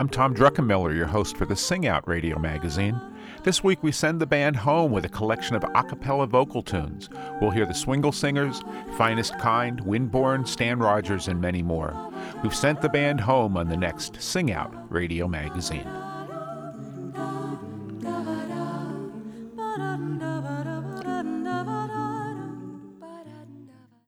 I'm Tom Druckenmiller, your host for the Sing Out radio magazine. This week we send the band home with a collection of a cappella vocal tunes. We'll hear the Swingle Singers, Finest Kind, Windborne, Stan Rogers, and many more. We've sent the band home on the next Sing Out radio magazine.